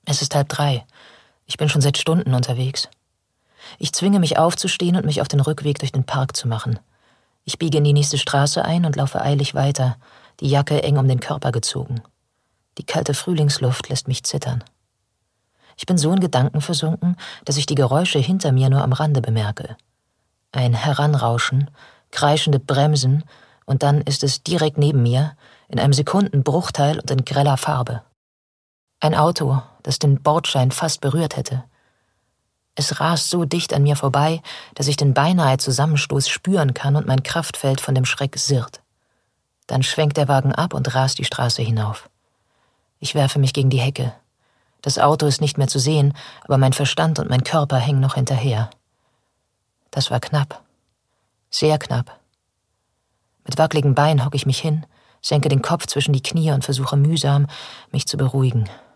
Es ist 2:30. Ich bin schon seit Stunden unterwegs. Ich zwinge mich aufzustehen und mich auf den Rückweg durch den Park zu machen. Ich biege in die nächste Straße ein und laufe eilig weiter, die Jacke eng um den Körper gezogen. Die kalte Frühlingsluft lässt mich zittern. Ich bin so in Gedanken versunken, dass ich die Geräusche hinter mir nur am Rande bemerke. Ein Heranrauschen, kreischende Bremsen, und dann ist es direkt neben mir, in einem Sekundenbruchteil und in greller Farbe. Ein Auto, das den Bordstein fast berührt hätte. Es rast so dicht an mir vorbei, dass ich den beinahe Zusammenstoß spüren kann und mein Kraftfeld von dem Schreck sirrt. Dann schwenkt der Wagen ab und rast die Straße hinauf. Ich werfe mich gegen die Hecke. Das Auto ist nicht mehr zu sehen, aber mein Verstand und mein Körper hängen noch hinterher. Das war knapp. Sehr knapp. Mit wackeligen Beinen hocke ich mich hin, senke den Kopf zwischen die Knie und versuche mühsam, mich zu beruhigen.